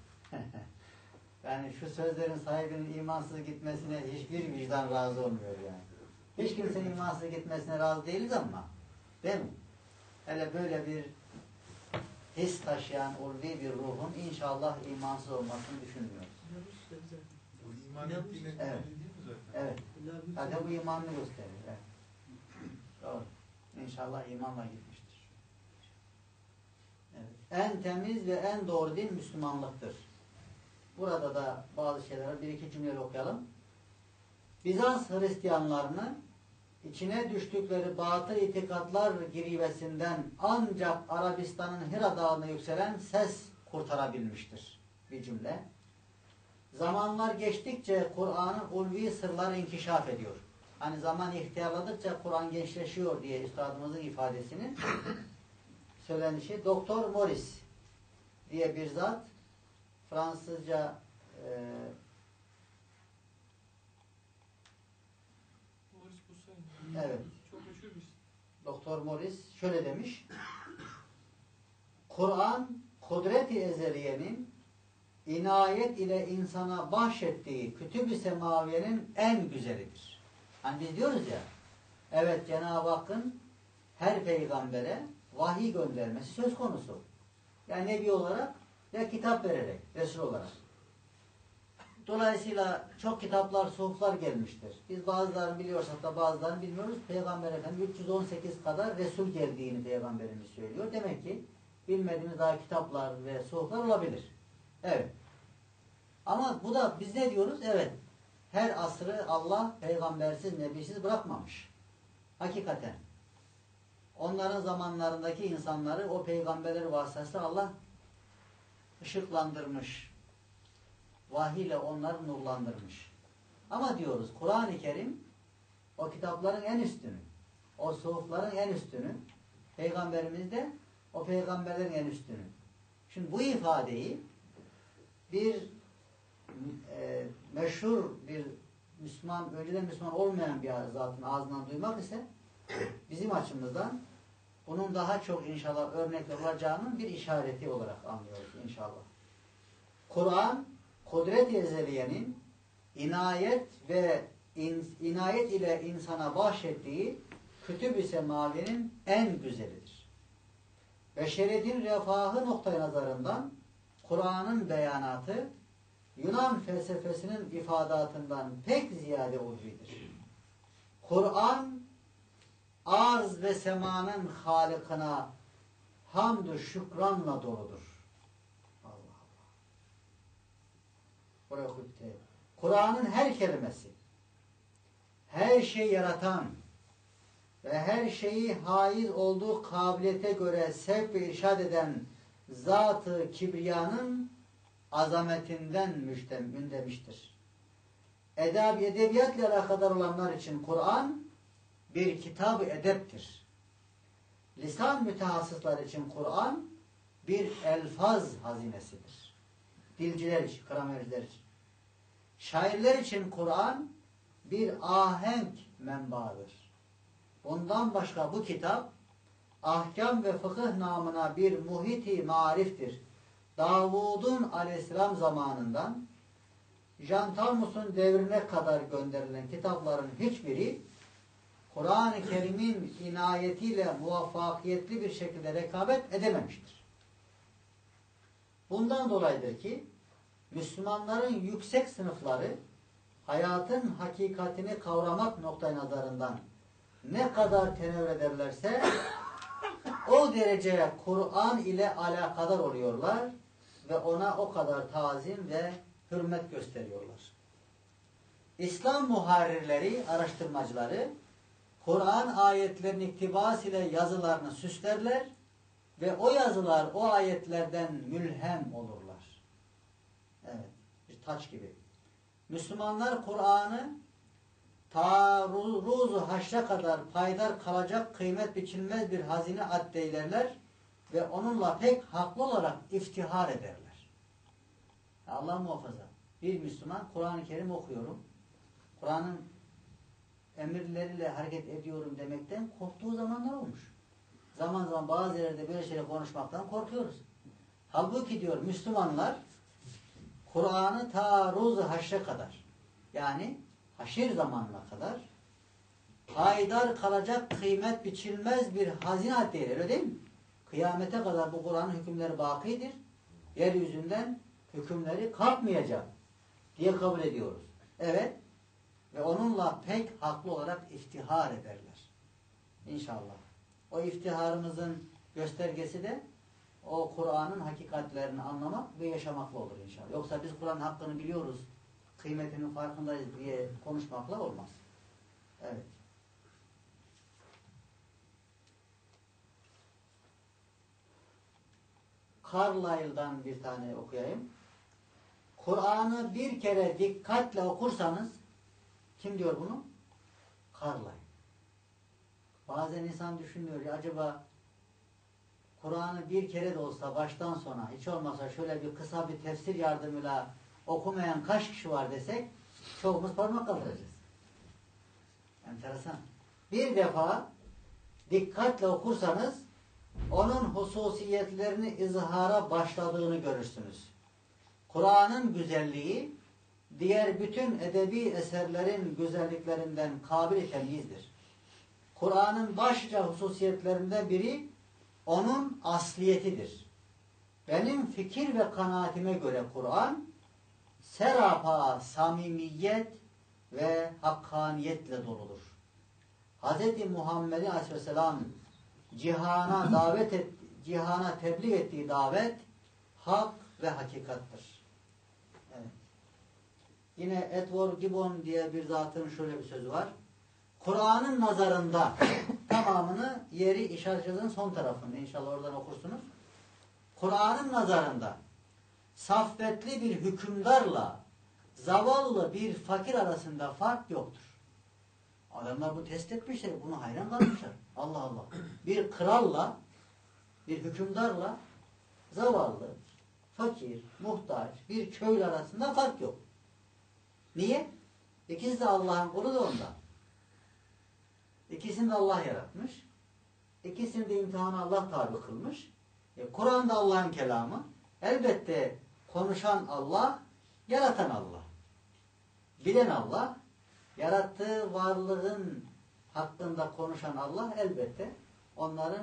Yani şu sözlerin sahibinin imansız gitmesine hiçbir vicdan razı olmuyor yani. Hiç kimsenin imansız gitmesine razı değiliz ama, değil mi? Hele böyle bir his taşıyan ulvi bir ruhun inşallah imansız olmasını düşünmüyoruz. Bu iman ettiğine evet. Evet. Hadi bu imanını gösterir. Evet. Doğru. İnşallah imanla gitmiştir. Evet. En temiz ve en doğru din Müslümanlıktır. Burada da bazı şeylere bir iki cümle okuyalım. Bizans Hristiyanlarının içine düştükleri batıl itikatlar girivesinden ancak Arabistan'ın Hira Dağı'na yükselen ses kurtarabilmiştir. Bir cümle. Zamanlar geçtikçe Kur'an'ın ulvi sırları inkişaf ediyor. Hani zaman ihtiyarladıkça Kur'an gençleşiyor diye üstadımızın ifadesinin söylenişi. Doktor Morris diye bir zat Fransızca evet. Doktor Morris şöyle demiş. Kur'an kudret-i ezeliyenin inayet ile insana bahşettiği kütüb-i semaviyenin en güzelidir. Hani biz diyoruz ya, evet Cenab-ı Hakk'ın her peygambere vahiy göndermesi söz konusu. Yani nebi olarak ya kitap vererek, Resul olarak. Dolayısıyla çok kitaplar, suhuflar gelmiştir. Biz bazılarını biliyorsak da bazılarını bilmiyoruz. Peygamber Efendimiz 318 kadar Resul geldiğini Peygamberimiz söylüyor. Demek ki bilmediğimiz daha kitaplar ve suhuflar olabilir. Evet. Ama bu da biz ne diyoruz? Evet. Her asrı Allah peygambersiz, nebisiz bırakmamış. Hakikaten. Onların zamanlarındaki insanları o peygamberler vasıtasıyla Allah ışıklandırmış. Vahiy ile onları nurlandırmış. Ama diyoruz Kur'an-ı Kerim o kitapların en üstünü. O suhufların en üstünü. Peygamberimiz de o peygamberlerin en üstünü. Şimdi bu ifadeyi bir meşhur bir Müslüman, önceden Müslüman olmayan bir zatın ağzından duymak ise bizim açımızdan bunun daha çok inşallah örnekler olacağının bir işareti olarak anlıyoruz inşallah. Kur'an kudret-i ezeliyenin inayet ve inayet ile insana bahşettiği Kütüb-i Semavi'nin en güzelidir. Beşeriyetin refahı noktayı nazarından Kur'an'ın beyanatı Yunan felsefesinin ifadatından pek ziyade ulvidir. Kur'an arz ve semanın Halık'ına hamdü şükranla doludur. Allah Allah. Buraya okuyup Kur'an'ın her kelimesi, her şeyi yaratan ve her şeyi haiz olduğu kabiliyete göre sevk ve irşad eden Zat-ı Kibriya'nın azametinden mündemiştir. Edebiyatla alakadar olanlar için Kur'an bir kitab-ı edeptir. Lisan mütehassıslar için Kur'an bir elfaz hazinesidir. Dilciler için, gramerciler için. Şairler için Kur'an bir ahenk menbaıdır. Bundan başka bu kitap ahkam ve fıkıh namına bir muhit-i mariftir. Davud'un aleyhisselam zamanından Jantarmus'un devrine kadar gönderilen kitapların hiçbiri Kur'an-ı Kerim'in inayetiyle muvaffakiyetli bir şekilde rekabet edememiştir. Bundan dolayıdır ki Müslümanların yüksek sınıfları hayatın hakikatini kavramak noktayı nazarından ne kadar tenevvür ederlerse o dereceye Kur'an ile alakadar oluyorlar ve ona o kadar tazim ve hürmet gösteriyorlar. İslam muharrirleri, araştırmacıları Kur'an ayetlerinin iktibas ile yazılarını süslerler ve o yazılar o ayetlerden mülhem olurlar. Evet, bir taç gibi. Müslümanlar Kur'an'ı ta ruzu haşra kadar paydar kalacak kıymet biçilmez bir hazine addeylerler ve onunla pek haklı olarak iftihar ederler. Allah muhafaza. Bir Müslüman Kur'an-ı Kerim okuyorum. Kur'an'ın emirleriyle hareket ediyorum demekten korktuğu zamanlar olmuş. Zaman zaman bazı yerlerde böyle şeyler konuşmaktan korkuyoruz. Halbuki diyor Müslümanlar Kur'an'ı ta ruzu haşre kadar yani haşir zamanına kadar haydar kalacak kıymet biçilmez bir hazine addeyle öyle değil mi? Kıyamete kadar bu Kur'an'ın hükümleri bakidir. Yeryüzünden hükümleri kalkmayacak diye kabul ediyoruz. Evet. Ve onunla pek haklı olarak iftihar ederler. İnşallah. O iftiharımızın göstergesi de o Kur'an'ın hakikatlerini anlamak ve yaşamakla olur inşallah. Yoksa biz Kur'an'ın hakkını biliyoruz, kıymetinin farkındayız diye konuşmakla olmaz. Evet. Carlyle'dan bir tane okuyayım. Kur'an'ı bir kere dikkatle okursanız, kim diyor bunu? Carlyle. Bazen insan düşünüyor ya acaba Kur'an'ı bir kere de olsa baştan sona hiç olmasa şöyle bir kısa bir tefsir yardımıyla okumayan kaç kişi var desek çoğumuz parmak kaldıracağız. Enteresan. Bir defa dikkatle okursanız onun hususiyetlerini izhara başladığını görürsünüz. Kur'an'ın güzelliği diğer bütün edebi eserlerin güzelliklerinden kabil temyizdir. Kur'an'ın başlıca hususiyetlerinden biri onun asliyetidir. Benim fikir ve kanaatime göre Kur'an serapa samimiyet ve hakkaniyetle doludur. Hz. Muhammed'in aleyhisselam cihana tebliğ ettiği davet hak ve hakikattır. Evet. Yine Edward Gibbon diye bir zatın şöyle bir sözü var. Kur'an'ın nazarında tamamını yeri işaretçinin son tarafında inşallah oradan okursunuz. Kur'an'ın nazarında saffetli bir hükümdarla zavallı bir fakir arasında fark yoktur. Adamlar bunu test etmişler, bunu hayran kalmışlar. Allah Allah. Bir kralla, bir hükümdarla zavallı, fakir, muhtaç bir köylü arasında fark yok. Niye? İkisi de Allah'ın kulu da ondan. İkisini de Allah yaratmış. İkisini de imtihana Allah tabi kılmış. Kur'an da Allah'ın kelamı. Elbette konuşan Allah, yaratan Allah. Bilen Allah yarattığı varlığın hakkında konuşan Allah elbette onların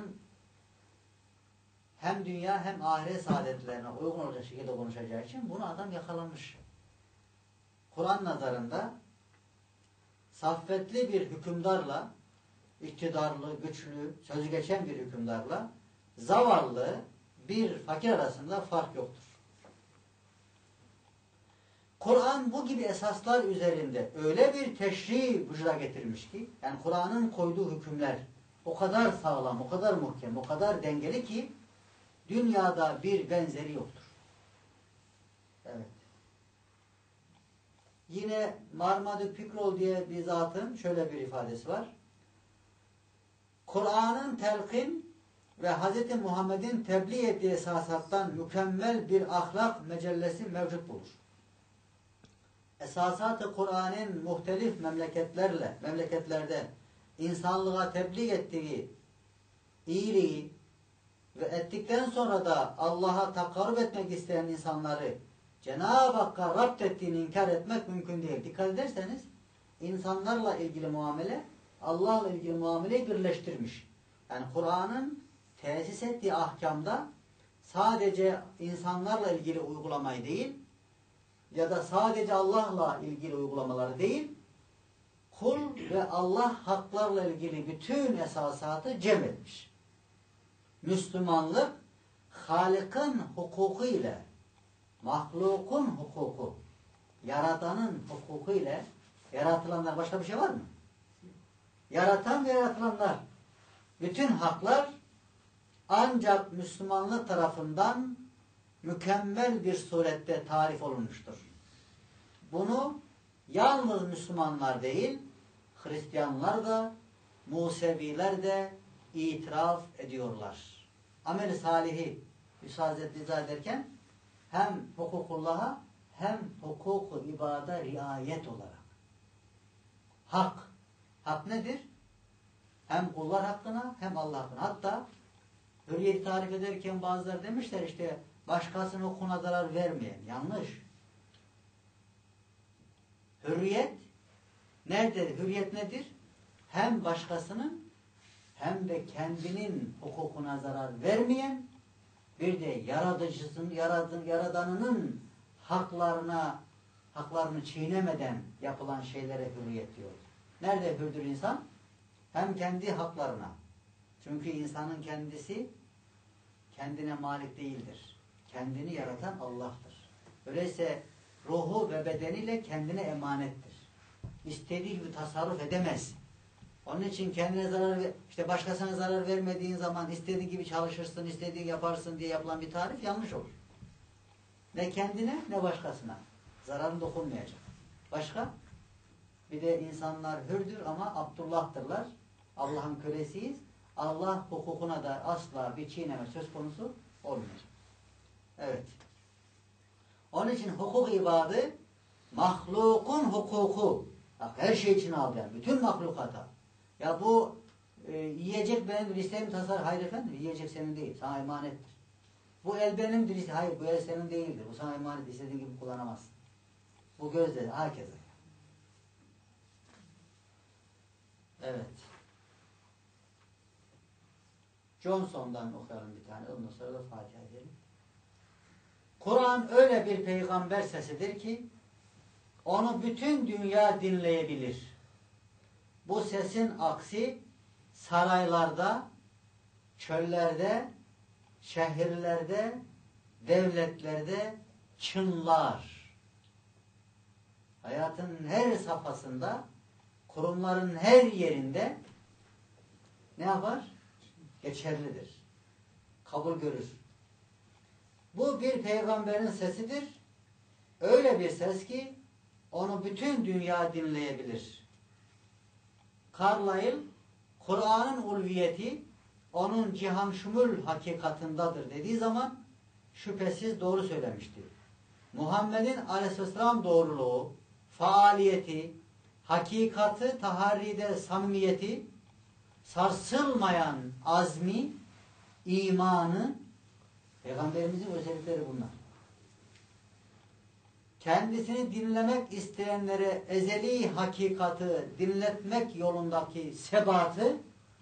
hem dünya hem ahiret saadetlerine uygun olacak şekilde konuşacağı için bunu adam yakalamış. Kur'an nazarında saffetli bir hükümdarla, iktidarlı, güçlü, sözü geçen bir hükümdarla zavallı bir fakir arasında fark yoktur. Kur'an bu gibi esaslar üzerinde öyle bir teşri vücuda getirmiş ki, yani Kur'an'ın koyduğu hükümler o kadar sağlam, o kadar muhkem, o kadar dengeli ki dünyada bir benzeri yoktur. Evet. Yine Marmaduke Pikrol diye bir zatın şöyle bir ifadesi var. Kur'an'ın telkin ve Hz. Muhammed'in tebliğ ettiği esasattan mükemmel bir ahlak mecellesi mevcut bulur. Esasat-ı Kur'an'ın muhtelif memleketlerde insanlığa tebliğ ettiği iyiliği ve ettikten sonra da Allah'a takarrub etmek isteyen insanları Cenab-ı Hakk'a rapt ettiğini inkar etmek mümkün değil. Dikkat ederseniz insanlarla ilgili muamele Allah'la ilgili muameleyi birleştirmiş. Yani Kur'an'ın tesis ettiği ahkamda sadece insanlarla ilgili uygulamayı değil ya da sadece Allah'la ilgili uygulamaları değil, kul ve Allah haklarla ilgili bütün esasatı cem etmiş. Müslümanlık, Halık'ın hukuku ile, mahlukun hukuku, yaratanın hukuku ile, yaratılanlar başka bir şey var mı? Yaratan ve yaratılanlar, bütün haklar ancak Müslümanlık tarafından mükemmel bir surette tarif olunmuştur. Bunu yalnız Müslümanlar değil, Hristiyanlar da, Museviler de itiraf ediyorlar. Amel-i salihi müsaade izah ederken hem hukukullah'a hem hukuku ibada riayet olarak. Hak. Hak nedir? Hem kullar hakkına hem Allah hakkına. Hatta hürriyeti tarif ederken bazıları demişler işte başkasının hukukuna zarar vermeyen. Yanlış. Hürriyet nerededir? Hürriyet nedir? Hem başkasının hem de kendinin hukukuna zarar vermeyen, bir de yaratıcısının, yaradanının haklarını çiğnemeden yapılan şeylere hürriyet diyor. Nerede hürdür insan? Hem kendi haklarına. Çünkü insanın kendisi kendine malik değildir. Kendini yaratan Allah'tır. Öyleyse ruhu ve bedeniyle kendine emanettir. İstediği gibi tasarruf edemez. Onun için kendine işte başkasına zarar vermediğin zaman istediğin gibi çalışırsın, istediğin yaparsın diye yapılan bir tarif yanlış olur. Ne kendine ne başkasına. Zararın dokunmayacak. Başka? Bir de insanlar hürdür ama Abdullah'tırlar. Allah'ın kölesiyiz. Allah hukukuna da asla bir çiğneme söz konusu olmayacak. Evet. Onun için hukuk ibadı mahlukun hukuku. Bak, her şey için aldı yani. Bütün mahlukata. Ya bu yiyecek benim listeğim tasar. Hayır efendim, yiyecek senin değil. Sana emanettir. Bu el benimdir. Hayır, bu el senin değildir. Bu sana emanet, istediğin gibi kullanamazsın. Bu göz de herkese. Evet. Johnson'dan okuyalım bir tane. Ondan sonra da Fatiha edelim. Kur'an öyle bir peygamber sesidir ki onu bütün dünya dinleyebilir. Bu sesin aksi saraylarda, çöllerde, şehirlerde, devletlerde çınlar. Hayatın her safhasında, kurumların her yerinde ne yapar? Geçerlidir. Kabul görür. Bu bir peygamberin sesidir. Öyle bir ses ki onu bütün dünya dinleyebilir. Carlyle, Kur'an'ın ulviyeti onun cihan şumul hakikatındadır dediği zaman şüphesiz doğru söylemiştir. Muhammed'in aleyhisselam doğruluğu, faaliyeti, hakikati, taharride samimiyeti, sarsılmayan azmi, imanı, Peygamberimizin özellikleri bunlar. kendisini dinlemek isteyenlere ezeli hakikati dinletmek yolundaki sebatı,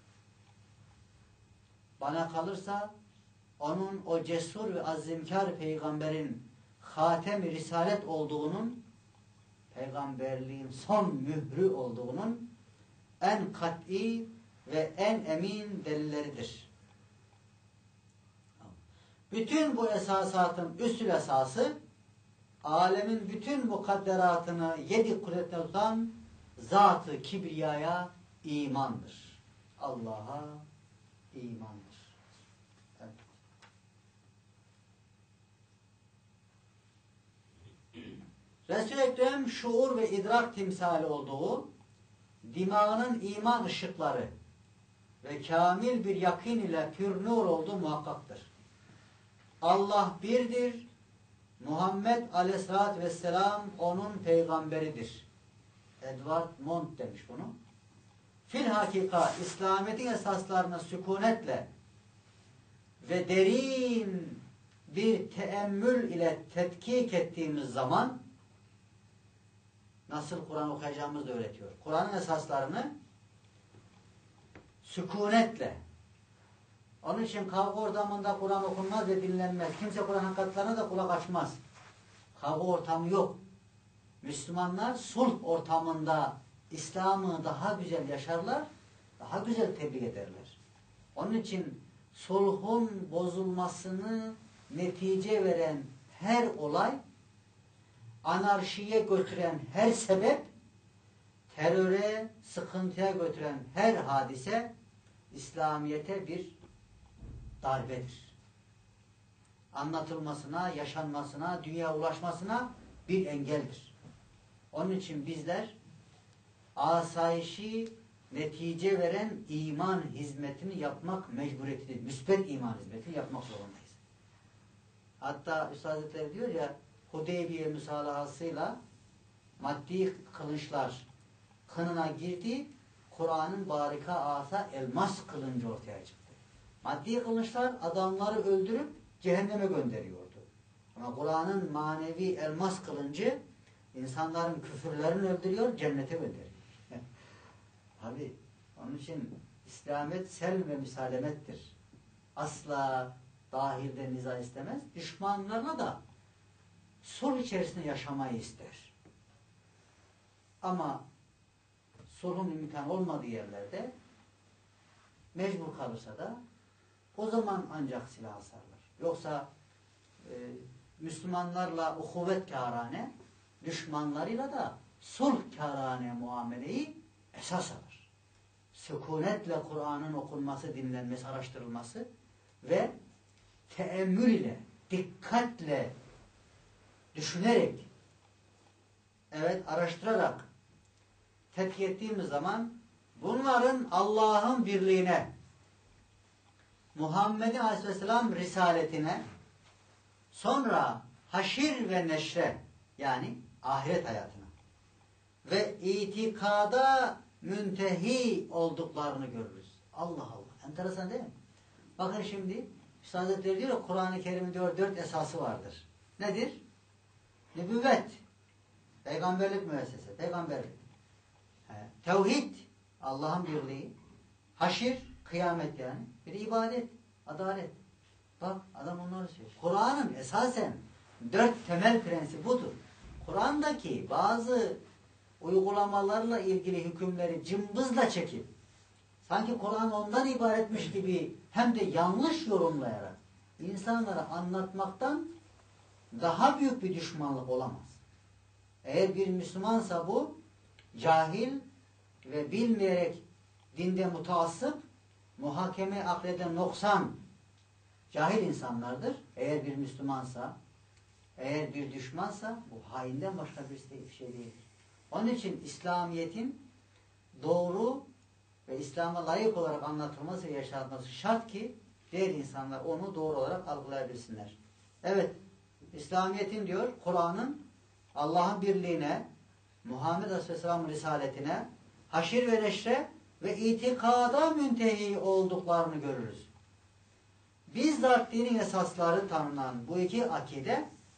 bana kalırsa onun o cesur ve azimkar peygamberin hatem-i risalet olduğunun, peygamberliğin son mührü olduğunun en kat'i ve en emin delilleridir. Bütün bu esasatın üstül esası, alemin bütün mukadderatını yedi kudretine tutan zat-ı kibriyaya imandır. Allah'a imandır. Evet. Resul-i Ekrem şuur ve idrak timsali olduğu, dimağının iman ışıkları ve kamil bir yakin ile pür nur olduğu muhakkaktır. Allah birdir, Muhammed Aleyhisselatü Vesselam onun peygamberidir. Edward Mont demiş bunu. Fil hakika İslamiyet'in esaslarını sükunetle ve derin bir teemmül ile tetkik ettiğimiz zaman, nasıl Kur'an okuyacağımızı da öğretiyor. Kur'an'ın esaslarını sükunetle, onun için kavga ortamında Kur'an okunmaz ve dinlenmez. Kimse Kur'an hakikatlerine de kulak açmaz. Kavga ortamı yok. Müslümanlar sulh ortamında İslam'ı daha güzel yaşarlar, daha güzel tebliğ ederler. Onun için sulhun bozulmasını netice veren her olay, anarşiye götüren her sebep, teröre, sıkıntıya götüren her hadise, İslamiyet'e bir darbedir. Anlatılmasına, yaşanmasına, dünya ulaşmasına bir engeldir. Onun için bizler asayişi netice veren iman hizmetini yapmak mecburiyetindeyiz. Müsbet iman hizmetini yapmak zorundayız. Hatta Üstad Hazretleri diyor ya, Hudeybiye müsalahasıyla maddi kılınçlar kınına girdi, Kur'an'ın barika asa elmas kılıncı ortaya çıktı. Maddi kılınçlar adamları öldürüp cehenneme gönderiyordu. Ama Kur'an'ın manevi elmas kılıncı insanların küfürlerini öldürüyor, cennete gönderiyor. Tabi onun için İslamiyet selm ve müsalemettir. Asla dahilde niza istemez. Düşmanlarına da sulh içerisinde yaşamayı ister. Ama sulhun imkan olmadığı yerlerde mecbur kalırsa da o zaman ancak silah sarılır. Yoksa Müslümanlarla uhuvvet kârane, düşmanlarıyla da sulh kârane muameleyi esas alır. Sükunetle Kur'an'ın okunması, dinlenmesi, araştırılması ve teemmül ile, dikkatle, düşünerek, evet araştırarak tetkik ettiğimiz zaman bunların Allah'ın birliğine, Muhammed'in Aleyhisselam risaletine, sonra haşir ve neşre, yani ahiret hayatına ve itikada müntehi olduklarını görürüz. Allah Allah. Enteresan değil mi? Bakın şimdi Üstad Hazretleri diyor ya, Kur'an-ı Kerim'in diyor 4 esası vardır. Nedir? Nübüvvet, peygamberlik müessesesi, peygamberlik. Tevhid, Allah'ın birliği. Haşir, kıyamet yani. Bir de ibadet, adalet. Bak adam onları söylüyor. Kur'an'ın esasen 4 temel prensibi budur. Kur'an'daki bazı uygulamalarla ilgili hükümleri cımbızla çekip sanki Kur'an ondan ibaretmiş gibi hem de yanlış yorumlayarak insanlara anlatmaktan daha büyük bir düşmanlık olamaz. Eğer bir Müslümansa bu cahil ve bilmeyerek dinde mutaassıp, muhakeme akleden noksan cahil insanlardır. Eğer bir Müslümansa, eğer bir düşmansa bu hainden başka bir şey değildir. Onun için İslamiyet'in doğru ve İslam'a layık olarak anlatılması ve yaşatılması şart ki diğer insanlar onu doğru olarak algılayabilsinler. Evet, İslamiyet'in diyor Kur'an'ın Allah'ın birliğine, Muhammed Aleyhisselam'ın risaletine, haşir ve neşre ve itikada müntehi olduklarını görürüz. Bizzat dinin esasları tanınan bu iki akide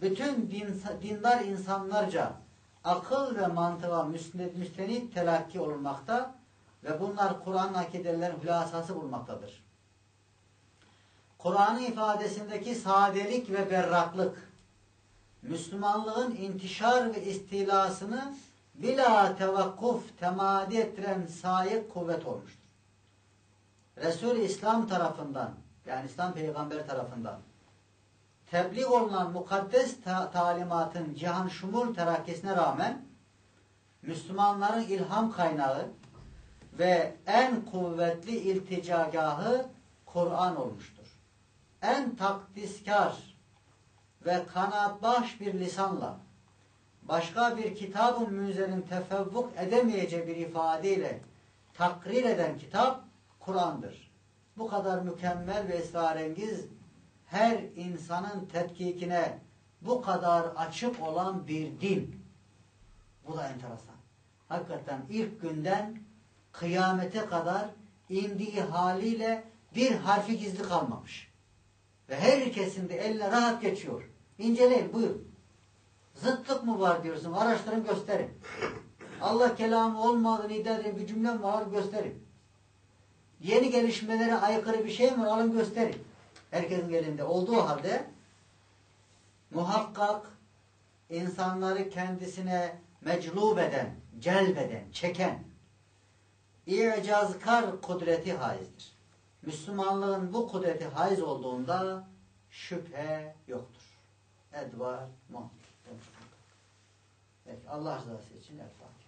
bütün dindar insanlarca akıl ve mantığa müstenit telakki olunmakta ve bunlar Kur'an'ın akidelerin hülasası bulmaktadır. Kur'an'ın ifadesindeki sadelik ve berraklık, Müslümanlığın intişar ve istilasını bila tevakkuf temadi ettiren sayık kuvvet olmuştur. Resul-i İslam tarafından, yani İslam peygamber tarafından tebliğ olunan mukaddes talimatın cihan şumul terakkisine rağmen Müslümanların ilham kaynağı ve en kuvvetli ilticagahı Kur'an olmuştur. En takdiskar ve kanaatbaş bir lisanla başka bir kitab-ı münzerin tefevvuk edemeyeceği bir ifadeyle takrir eden kitap Kur'an'dır. Bu kadar mükemmel ve esrarengiz, her insanın tetkikine bu kadar açık olan bir din. Bu da enteresan. Hakikaten ilk günden kıyamete kadar indiği haliyle bir harfi gizli kalmamış. Ve herkesin de eline rahat geçiyor. İnceleyin, buyurun. Zıtlık mı var diyorsun? Araştırın, gösterin. Allah kelamı olmadığını iddia eden bir cümle mi var? Gösterin. Yeni gelişmelere aykırı bir şey mi var? Alın gösterin. Herkesin elinde olduğu halde muhakkak insanları kendisine meclub eden, celbeden, çeken i'cazkar kudreti haizdir. Müslümanlığın bu kudreti haiz olduğunda şüphe yoktur. Edvar Muhammed. Evet, Allah rızası için El Fatiha.